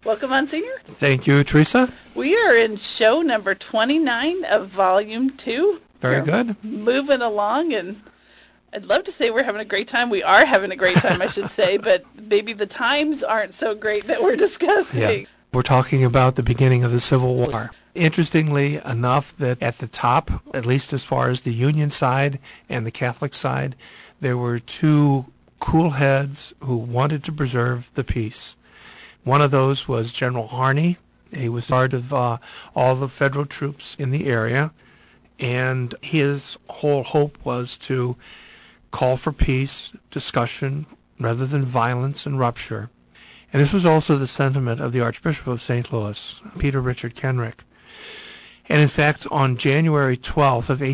Welcome, Monsignor. Thank you, Teresa. We are in show number 29 of Volume 2. Very good. Moving along, and I'd love to say we're having a great time. We are having a great time, I should say, but maybe the times aren't so great that we're discussing. Yeah. We're talking about the beginning of the Civil War. Interestingly enough, that at the top, at least as far as the Union side and the Catholic side, there were two cool heads who wanted to preserve the peace. One of those was General Harney. He was part of all the federal troops in the area, and his whole hope was to call for peace, discussion, rather than violence and rupture. And this was also the sentiment of the Archbishop of St. Louis, Peter Richard Kenrick. And in fact, on January 12th of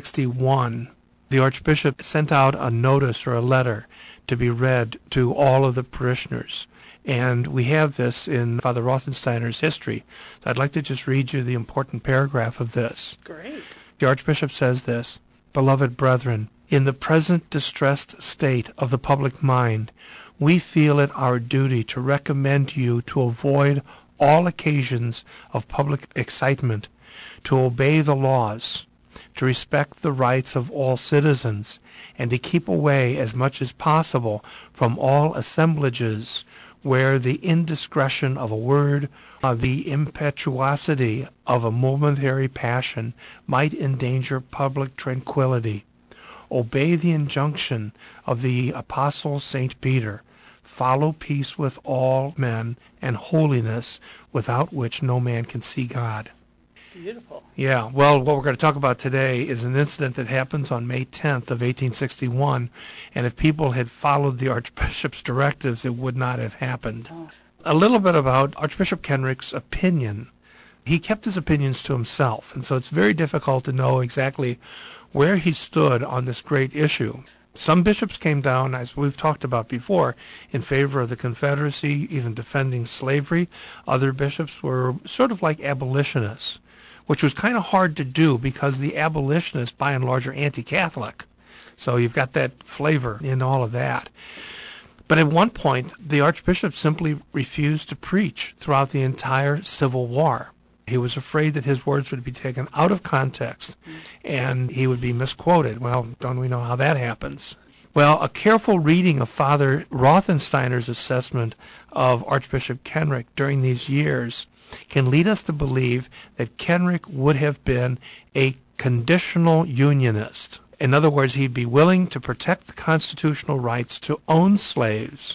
1861, the Archbishop sent out a notice or a letter to be read to all of the parishioners. And we have this in Father Rothensteiner's history. So I'd like to just read you the important paragraph of this. Great. The Archbishop says this: "Beloved brethren, in the present distressed state of the public mind, we feel it our duty to recommend you to avoid all occasions of public excitement, to obey the laws, to respect the rights of all citizens, and to keep away as much as possible from all assemblages where the indiscretion of a word, the impetuosity of a momentary passion might endanger public tranquillity. Obey the injunction of the Apostle St. Peter. Follow peace with all men and holiness, without which no man can see God." Beautiful. Yeah, well, what we're going to talk about today is an incident that happens on May 10th of 1861, and if people had followed the Archbishop's directives, it would not have happened. Oh. A little bit about Archbishop Kenrick's opinion. He kept his opinions to himself, and so it's very difficult to know exactly where he stood on this great issue. Some bishops came down, as we've talked about before, in favor of the Confederacy, even defending slavery. Other bishops were sort of like abolitionists, which was kind of hard to do because the abolitionists, by and large, are anti-Catholic. So you've got that flavor in all of that. But at one point, the Archbishop simply refused to preach throughout the entire Civil War. He was afraid that his words would be taken out of context and he would be misquoted. Well, don't we know how that happens? Well, a careful reading of Father Rothensteiner's assessment of Archbishop Kenrick during these years can lead us to believe that Kenrick would have been a conditional unionist. In other words, he'd be willing to protect the constitutional rights to own slaves,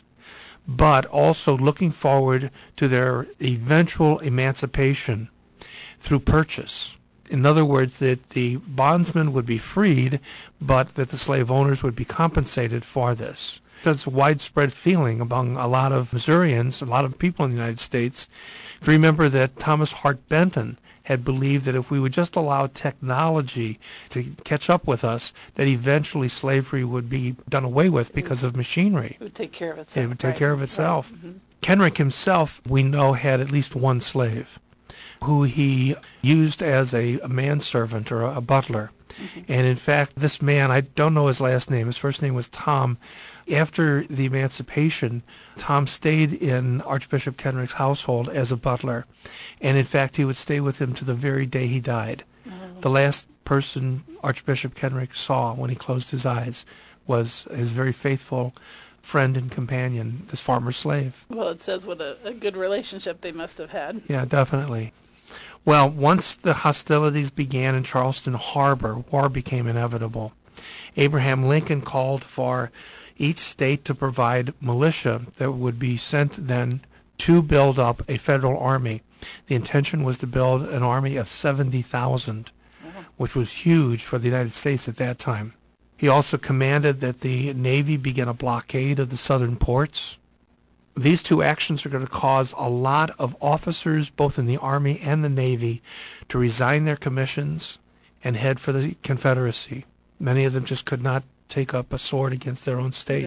but also looking forward to their eventual emancipation through purchase. In other words, that the bondsmen would be freed, but that the slave owners would be compensated for this. That's a widespread feeling among a lot of Missourians, a lot of people in the United States. If you remember that Thomas Hart Benton had believed that if we would just allow technology to catch up with us, that eventually slavery would be done away with because of machinery. It would take care of itself. It would take care of itself. Right. Mm-hmm. Kenrick himself, we know, had at least one slave who he used as a manservant or a butler. Mm-hmm. And in fact, this man, I don't know his last name. His first name was Tom. After the emancipation, Tom stayed in Archbishop Kenrick's household as a butler. And in fact, he would stay with him to the very day he died. Oh. The last person Archbishop Kenrick saw when he closed his eyes was his very faithful friend and companion, this farmer slave. Well, it says what a good relationship they must have had. Yeah, definitely. Well, once the hostilities began in Charleston Harbor, war became inevitable. Abraham Lincoln called for each state to provide militia that would be sent then to build up a federal army. The intention was to build an army of 70,000, which was huge for the United States at that time. He also commanded that the Navy begin a blockade of the southern ports. These two actions are going to cause a lot of officers, both in the Army and the Navy, to resign their commissions and head for the Confederacy. Many of them just could not take up a sword against their own state.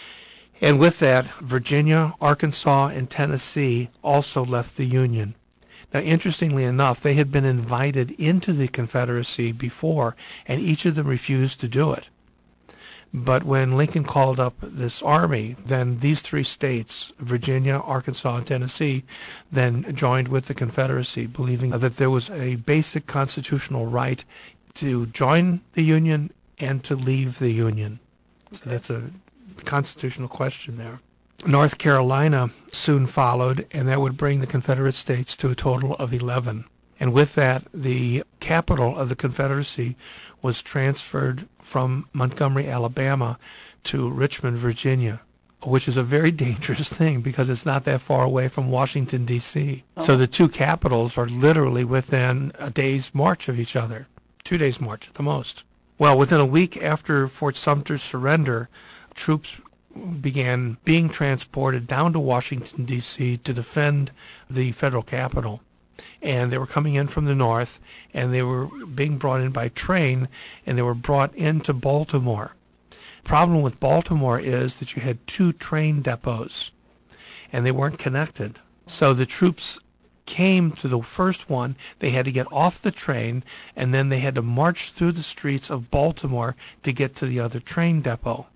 And with that, Virginia, Arkansas, and Tennessee also left the Union. Now, interestingly enough, they had been invited into the Confederacy before, and each of them refused to do it. But when Lincoln called up this army, then these three states, Virginia, Arkansas, and Tennessee, then joined with the Confederacy, believing that there was a basic constitutional right to join the Union and to leave the Union. So that's a constitutional question there. North Carolina soon followed, and that would bring the Confederate States to a total of 11. And with that, the capital of the Confederacy was transferred from Montgomery, Alabama, to Richmond, Virginia, which is a very dangerous thing because it's not that far away from Washington, D.C. Oh. So the two capitals are literally within a day's march of each other, 2 days' march at the most. Well, within a week after Fort Sumter's surrender, troops began being transported down to Washington, D.C. to defend the federal capital. And they were coming in from the north, and they were being brought in by train, and they were brought into Baltimore. The problem with Baltimore is that you had two train depots, and they weren't connected. So the troops came to the first one, they had to get off the train, and then they had to march through the streets of Baltimore to get to the other train depot.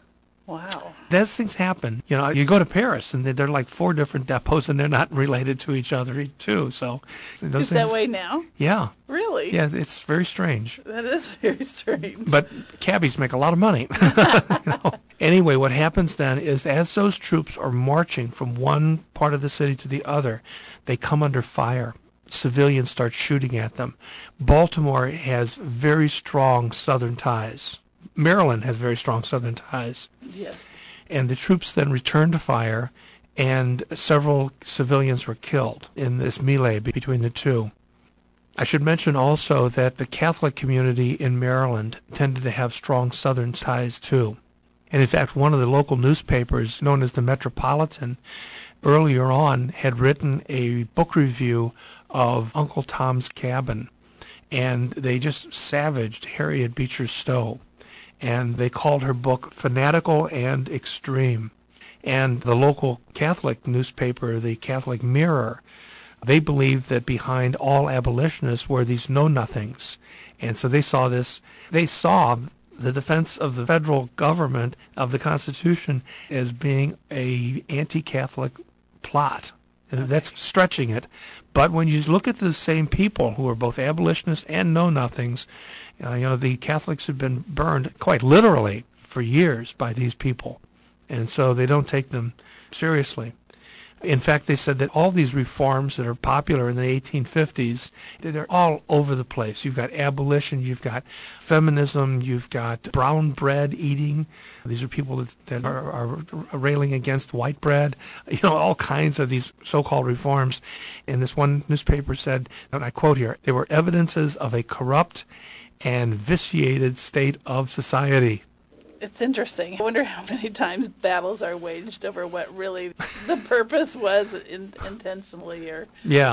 Wow. Those things happen. You know, you go to Paris, and there are like 4 different depots, and they're not related to each other, too. So those Is that way now? Yeah. Really? Yeah, it's very strange. That is very strange. But cabbies make a lot of money. You know? Anyway, what happens then is as those troops are marching from one part of the city to the other, they come under fire. Civilians start shooting at them. Baltimore has very strong Southern ties. Maryland has very strong Southern ties. Yes. And the troops then returned to fire, and several civilians were killed in this melee between the two. I should mention also that the Catholic community in Maryland tended to have strong Southern ties too. And in fact, one of the local newspapers, known as the Metropolitan, earlier on had written a book review of Uncle Tom's Cabin, and they just savaged Harriet Beecher Stowe. And they called her book fanatical and extreme. And the local Catholic newspaper, the Catholic Mirror, they believed that behind all abolitionists were these know-nothings. And so they saw this. They saw the defense of the federal government, of the Constitution, as being a anti-Catholic plot. And that's stretching it. But when you look at the same people who are both abolitionists and know-nothings, the Catholics have been burned quite literally for years by these people. And so they don't take them seriously. In fact, they said that all these reforms that are popular in the 1850s, they're all over the place. You've got abolition, you've got feminism, you've got brown bread eating. These are people that are railing against white bread. All kinds of these so-called reforms. And this one newspaper said, and I quote here, they were evidences of a corrupt and vitiated state of society. It's interesting. I wonder how many times battles are waged over what really the purpose was intentionally or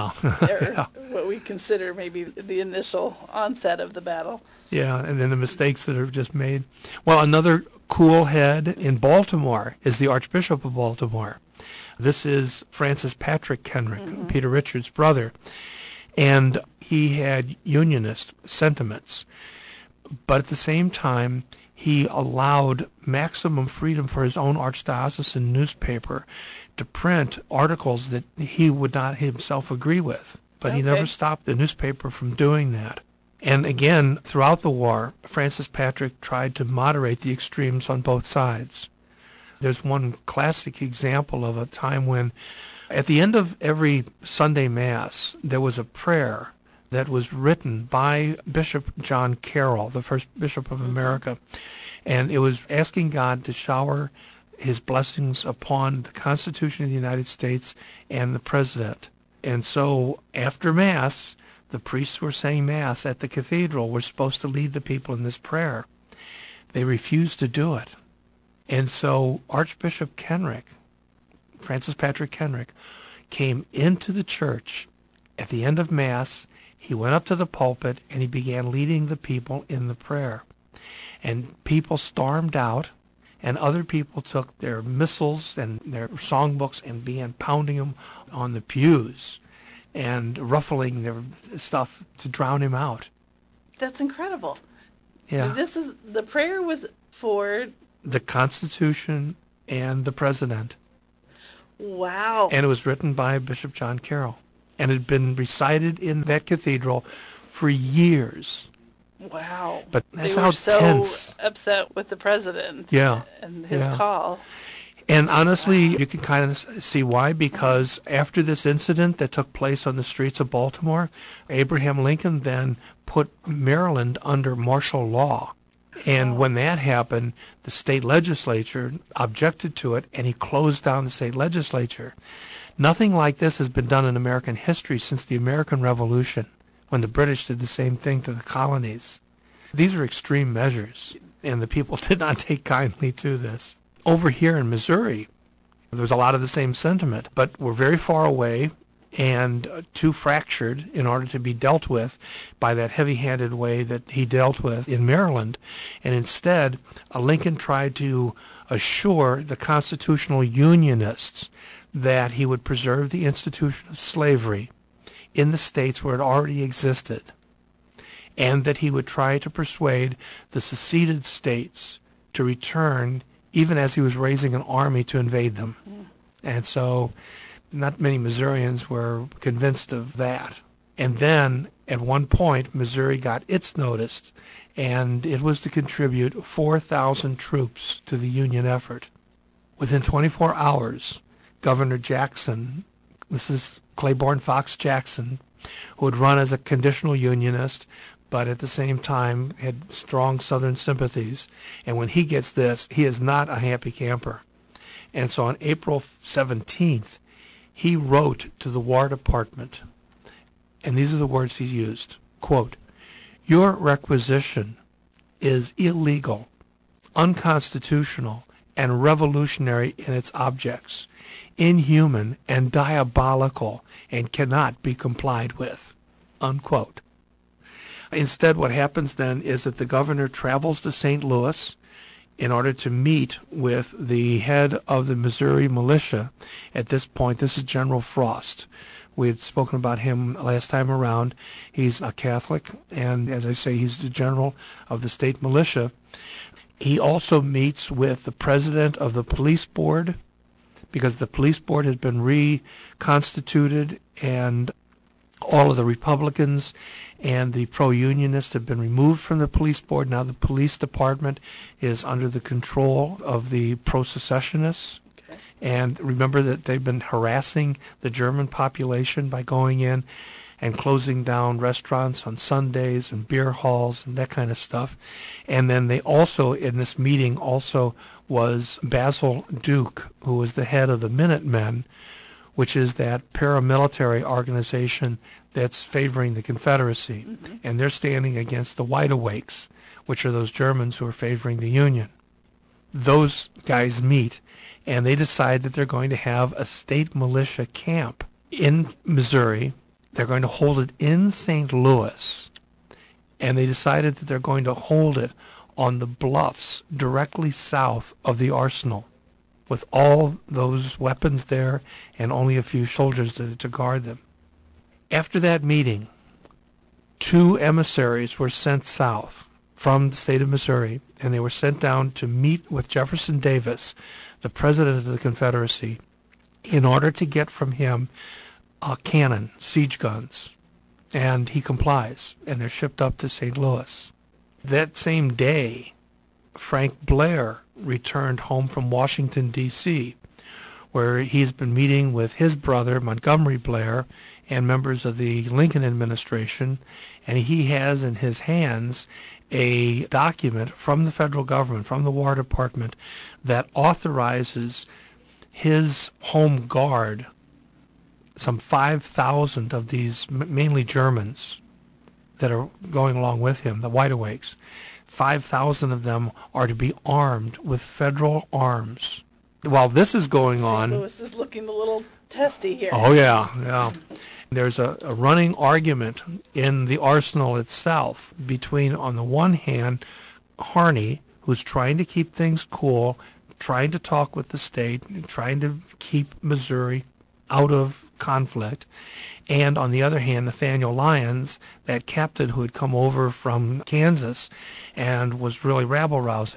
what we consider maybe the initial onset of the battle. Yeah, and then the mistakes that are just made. Well, another cool head in Baltimore is the Archbishop of Baltimore. This is Francis Patrick Kenrick, Peter Richards' brother. And he had Unionist sentiments. But at the same time, he allowed maximum freedom for his own archdiocesan newspaper to print articles that he would not himself agree with. But he never stopped the newspaper from doing that. And again, throughout the war, Francis Patrick tried to moderate the extremes on both sides. There's one classic example of a time when, at the end of every Sunday Mass, there was a prayer that was written by Bishop John Carroll, the first bishop of America. And it was asking God to shower his blessings upon the Constitution of the United States and the President. And so after Mass, the priests who were saying Mass at the cathedral were supposed to lead the people in this prayer. They refused to do it. And so Archbishop Kenrick, Francis Patrick Kenrick, came into the church at the end of Mass. He went up to the pulpit and he began leading the people in the prayer. And people stormed out, and other people took their missals and their songbooks and began pounding them on the pews and ruffling their stuff to drown him out. That's incredible. Yeah. The prayer was for the Constitution and the President. Wow. And it was written by Bishop John Carroll. And it had been recited in that cathedral for years. Wow. But that's they how were so tense. upset with the president and his call. And honestly, you can kind of see why, because after this incident that took place on the streets of Baltimore, Abraham Lincoln then put Maryland under martial law. And when that happened, the state legislature objected to it, and he closed down the state legislature. Nothing like this has been done in American history since the American Revolution, when the British did the same thing to the colonies. These are extreme measures, and the people did not take kindly to this. Over here in Missouri, there was a lot of the same sentiment, but we're very far away and too fractured in order to be dealt with by that heavy-handed way that he dealt with in Maryland. And instead, Lincoln tried to assure the constitutional Unionists that he would preserve the institution of slavery in the states where it already existed, and that he would try to persuade the seceded states to return, even as he was raising an army to invade them. And so not many Missourians were convinced of that. And then, at one point, Missouri got its notice, and it was to contribute 4,000 troops to the Union effort. Within 24 hours, Governor Jackson, this is Claiborne Fox Jackson, who had run as a conditional Unionist, but at the same time had strong Southern sympathies. And when he gets this, he is not a happy camper. And so on April 17th, he wrote to the War Department, and these are the words he used, quote, "Your requisition is illegal, unconstitutional, and revolutionary in its objects, inhuman and diabolical, and cannot be complied with," unquote. Instead, what happens then is that the governor travels to St. Louis in order to meet with the head of the Missouri militia. At this point, this is General Frost. We had spoken about him last time around. He's a Catholic, and as I say, he's the general of the state militia. He also meets with the president of the police board, because the police board has been reconstituted, and all of the Republicans and the pro-Unionists have been removed from the police board. Now the police department is under the control of the pro-secessionists. Okay. And remember that they've been harassing the German population by going in and closing down restaurants on Sundays and beer halls and that kind of stuff. And then they also, in this meeting, also was Basil Duke, who was the head of the Minutemen, which is that paramilitary organization that's favoring the Confederacy. Mm-hmm. And they're standing against the Wide Awakes, which are those Germans who are favoring the Union. Those guys meet, and they decide that they're going to have a state militia camp in Missouri. They're going to hold it in St. Louis, and they decided that they're going to hold it on the bluffs directly south of the arsenal, with all those weapons there and only a few soldiers to guard them. After that meeting, 2 emissaries were sent south from the state of Missouri, and they were sent down to meet with Jefferson Davis, the president of the Confederacy, in order to get from him a cannon, siege guns. And he complies, and they're shipped up to St. Louis. That same day, Frank Blair returned home from Washington, D.C., where he's been meeting with his brother, Montgomery Blair, and members of the Lincoln administration, and he has in his hands a document from the federal government, from the War Department, that authorizes his home guard, some 5,000 of these, mainly Germans, that are going along with him, the Wide Awakes. 5,000 of them are to be armed with federal arms. While this is going on... St. Louis is looking a little testy here. Oh, yeah. There's a running argument in the arsenal itself between, on the one hand, Harney, who's trying to keep things cool, trying to talk with the state, trying to keep Missouri out of conflict, and on the other hand, Nathaniel Lyons, that captain who had come over from Kansas and was really rabble-rousing.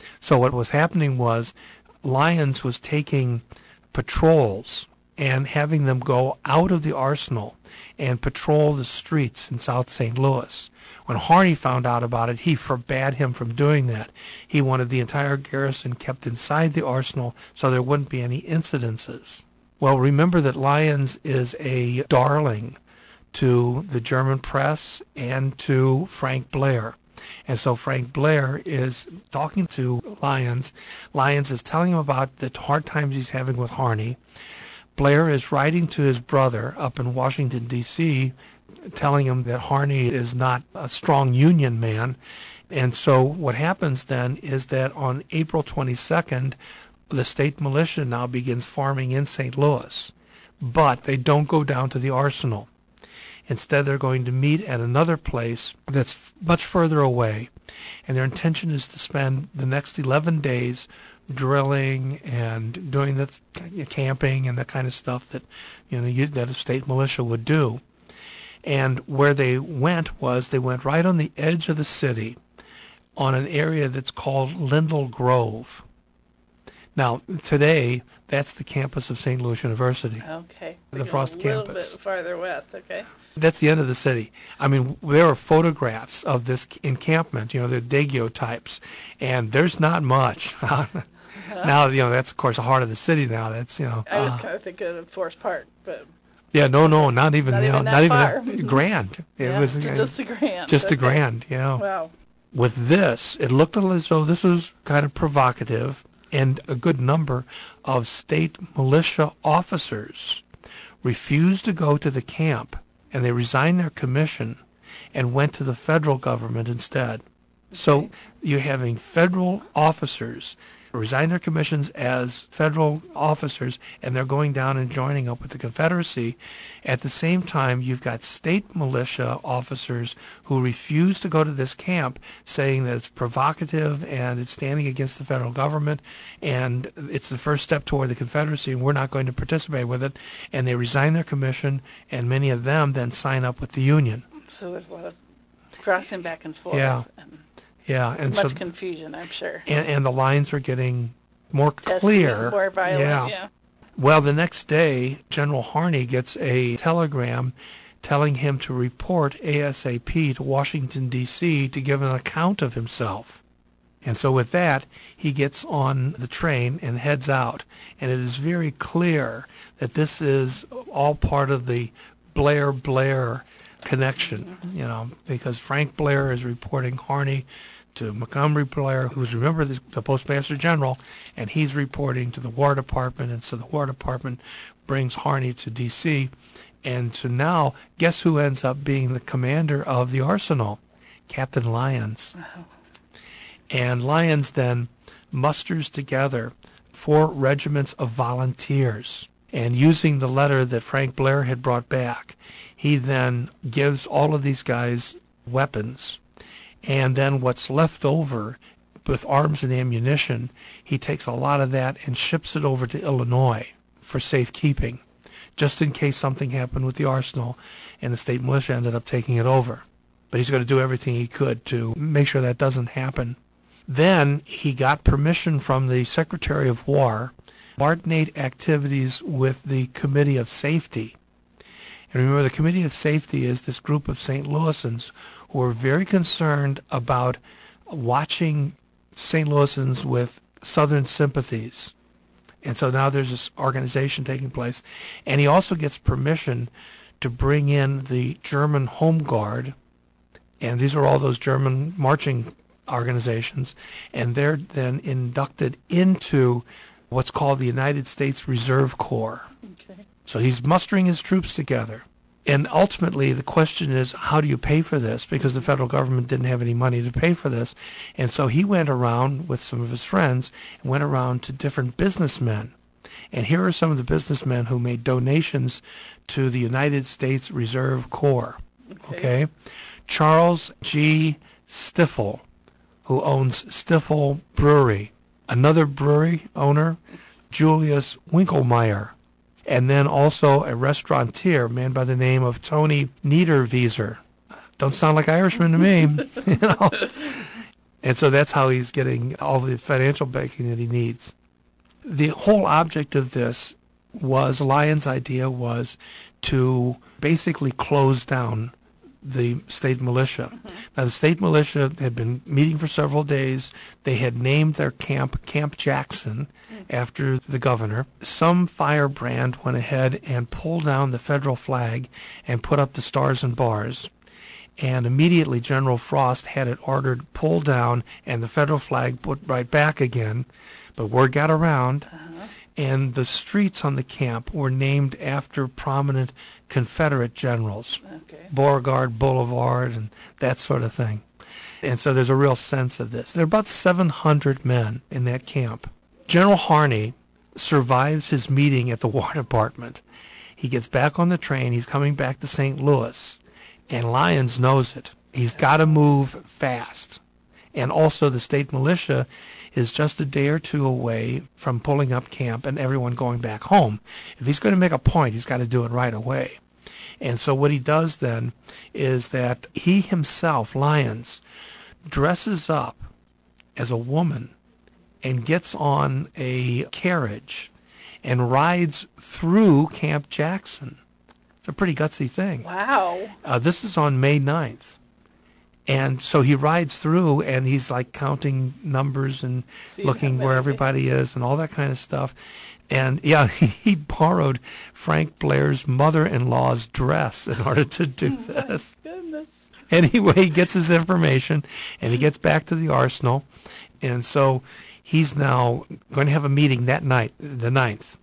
So what was happening was Lyons was taking patrols and having them go out of the arsenal and patrol the streets in South St. Louis. When Harney found out about it, he forbade him from doing that. He wanted the entire garrison kept inside the arsenal so there wouldn't be any incidences. Well, remember that Lyons is a darling to the German press and to Frank Blair. And so Frank Blair is talking to Lyons. Lyons is telling him about the hard times he's having with Harney. Blair is writing to his brother up in Washington, D.C., telling him that Harney is not a strong Union man. And so what happens then is that on April 22nd, the state militia now begins forming in St. Louis. But they don't go down to the arsenal. Instead, they're going to meet at another place that's much further away. And their intention is to spend the next 11 days drilling and doing the camping and the kind of stuff that that a state militia would do. And where they went right on the edge of the city on an area that's called Lindell Grove. Now, today, that's the campus of St. Louis University. Okay. The Frost campus. A little bit farther west, okay. That's the end of the city. I mean, there are photographs of this encampment, the daguerreotypes, and there's not much. Now, that's, of course, the heart of the city now. That's, I was kind of thinking of Forest Park, but... Yeah, no, not even far. Grand. It was just a grand. Just okay. a grand, Wow. With this, it looked as though this was kind of provocative, and a good number of state militia officers refused to go to the camp, and they resigned their commission and went to the federal government instead. Okay. So you're having federal officers resign their commissions as federal officers, and they're going down and joining up with the Confederacy. At the same time, you've got state militia officers who refuse to go to this camp, saying that it's provocative and it's standing against the federal government, and it's the first step toward the Confederacy, and we're not going to participate with it. And they resign their commission, and many of them then sign up with the Union. So there's a lot of crossing back and forth. Yeah. Yeah, and much confusion, I'm sure. And the lines are getting more clear. More violent, yeah. Well, the next day, General Harney gets a telegram telling him to report ASAP to Washington, D.C. to give an account of himself. And so with that, he gets on the train and heads out. And it is very clear that this is all part of the Blair connection, because Frank Blair is reporting Harney to Montgomery Blair, who's, remember, the Postmaster General, and he's reporting to the War Department, and so the War Department brings Harney to D.C., and so now, guess who ends up being the commander of the arsenal? Captain Lyons. Wow. And Lyons then musters together 4 regiments of volunteers, and using the letter that Frank Blair had brought back, he then gives all of these guys weapons, and then what's left over with arms and ammunition, he takes a lot of that and ships it over to Illinois for safekeeping, just in case something happened with the arsenal, and the state militia ended up taking it over. But he's going to do everything he could to make sure that doesn't happen. Then he got permission from the Secretary of War to coordinate activities with the Committee of Safety. And remember, the Committee of Safety is this group of St. Louisans who are very concerned about watching St. Louisans with Southern sympathies. And so now there's this organization taking place. And he also gets permission to bring in the German Home Guard. And these are all those German marching organizations. And they're then inducted into what's called the United States Reserve Corps. Okay. So he's mustering his troops together. And ultimately, the question is, how do you pay for this? Because the federal government didn't have any money to pay for this. And so he went around with some of his friends and went around to different businessmen. And here are some of the businessmen who made donations to the United States Reserve Corps. Okay? Charles G. Stiffel, who owns Stiffel Brewery. Another brewery owner, Julius Winkelmeyer. And then also a restaurateur, a man by the name of Tony Niederwieser. Don't sound like Irishman to me. And so that's how he's getting all the financial backing that he needs. The whole object of this Lyon's idea was to basically close down the state militia. Mm-hmm. Now, the state militia had been meeting for several days. They had named their camp Camp Jackson after the governor. Some firebrand went ahead and pulled down the federal flag and put up the stars and bars. And immediately General Frost had it ordered pulled down and the federal flag put right back again. But word got around, and the streets on the camp were named after prominent Confederate generals. Okay. Beauregard Boulevard and that sort of thing. And so there's a real sense of this. There are about 700 men in that camp. General Harney survives his meeting at the War Department. He gets back on the train. He's coming back to St. Louis. And Lyons knows it. He's got to move fast. And also the state militia is just a day or two away from pulling up camp and everyone going back home. If he's going to make a point, he's got to do it right away. And so what he does then is that he himself, Lyons, dresses up as a woman and gets on a carriage and rides through Camp Jackson. It's a pretty gutsy thing. Wow. This is on May 9th. And so he rides through, and he's like counting numbers and looking where everybody is and all that kind of stuff. And, yeah, he borrowed Frank Blair's mother-in-law's dress in order to do this. My goodness. Anyway, he gets his information, and he gets back to the arsenal. And so he's now going to have a meeting that night, the 9th.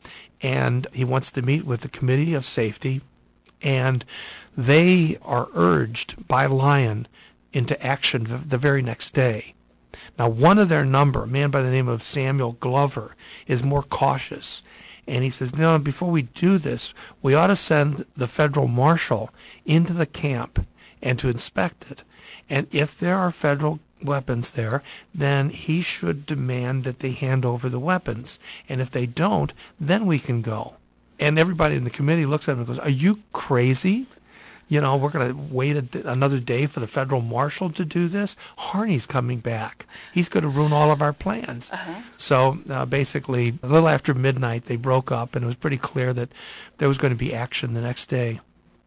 And he wants to meet with the Committee of Safety, and they are urged by Lyon into action the very next day. Now, one of their number, a man by the name of Samuel Glover, is more cautious. And he says, no, before we do this, we ought to send the federal marshal into the camp and to inspect it. And if there are federal weapons there, then he should demand that they hand over the weapons. And if they don't, then we can go. And everybody in the committee looks at him and goes, are you crazy? You know, we're going to wait another day for the federal marshal to do this? Harney's coming back. He's going to ruin all of our plans. So basically, a little after midnight, they broke up, and it was pretty clear that there was going to be action the next day.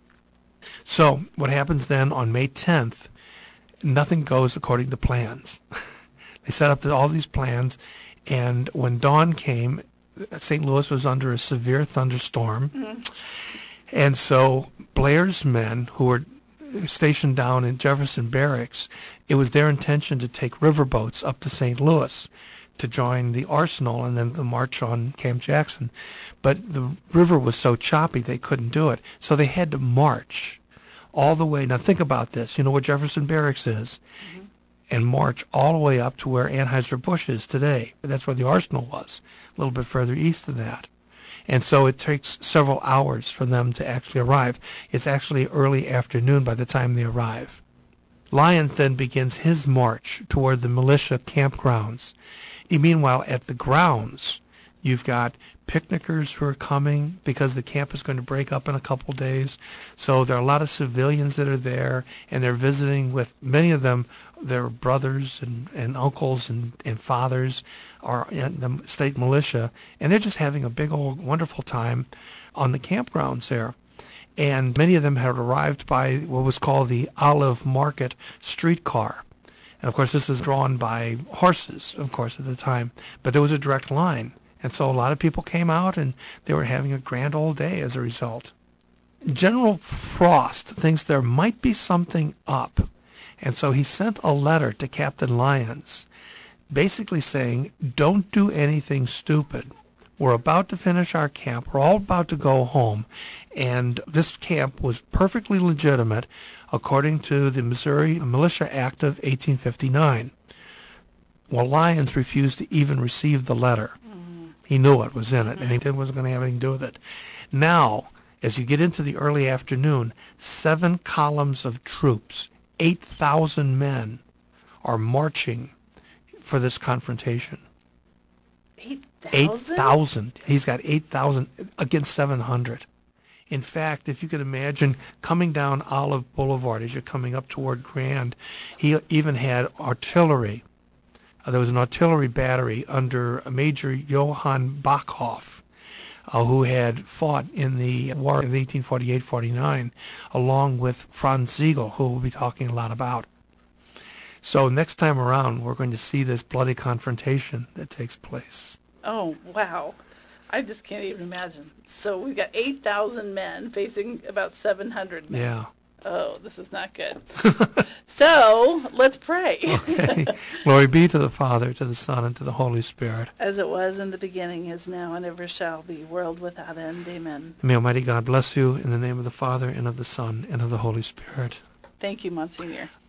So what happens then on May 10th, nothing goes according to plans. They set up all these plans, and when dawn came, St. Louis was under a severe thunderstorm. And so Blair's men, who were stationed down in Jefferson Barracks, it was their intention to take riverboats up to St. Louis to join the arsenal and then the march on Camp Jackson. But the river was so choppy they couldn't do it. So they had to march all the way. Now think about this. You know where Jefferson Barracks is? And march all the way up to where Anheuser-Busch is today. That's where the arsenal was, a little bit further east of that. And so it takes several hours for them to actually arrive. It's actually early afternoon by the time they arrive. Lyon then begins his march toward the militia campgrounds. Meanwhile, at the grounds, you've got picnickers who are coming because the camp is going to break up in a couple days. So there are a lot of civilians that are there, and they're visiting with many of them, their brothers and uncles and fathers are in the state militia, and they're just having a big old wonderful time on the campgrounds there. And many of them had arrived by what was called the Olive Market streetcar. And, of course, this is drawn by horses, of course, at the time, but there was a direct line. And so a lot of people came out, and they were having a grand old day as a result. General Frost thinks there might be something up, and so he sent a letter to Captain Lyons basically saying, don't do anything stupid. We're about to finish our camp. We're all about to go home. And this camp was perfectly legitimate according to the Missouri Militia Act of 1859. Well, Lyons refused to even receive the letter. He knew what was in it, and he wasn't going to have anything to do with it. Now, as you get into the early afternoon, 7 columns of troops, 8,000 men, are marching for this confrontation. 8,000? 8,000. He's got 8,000 against 700. In fact, if you could imagine coming down Olive Boulevard as you're coming up toward Grand, he even had artillery. There was an artillery battery under Major Johann Backhoff, who had fought in the war of 1848-49, along with Franz Sigel, who we'll be talking a lot about. So next time around, we're going to see this bloody confrontation that takes place. Oh, wow. I just can't even imagine. So we've got 8,000 men facing about 700 men. Yeah. Oh, this is not good. So let's pray. Okay. Glory be to the Father, to the Son, and to the Holy Spirit. As it was in the beginning, is now, and ever shall be, world without end. Amen. May Almighty God bless you in the name of the Father, and of the Son, and of the Holy Spirit. Thank you, Monsignor.